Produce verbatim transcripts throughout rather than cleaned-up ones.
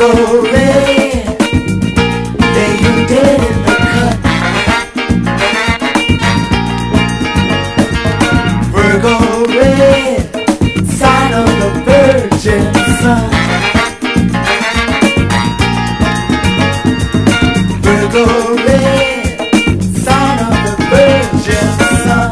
Virgo red, lay you dead in the cut. Virgo red, sign of the virgin sun. Virgo red, sign of the virgin sun.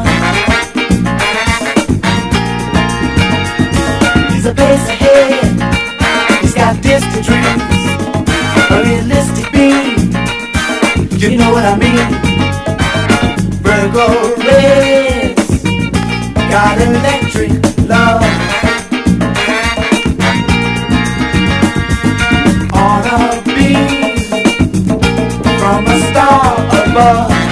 He's a pace ahead, he's got distant dreams, a realistic being, you know what I mean. Virgo red's got electric love. On a beam from a star above.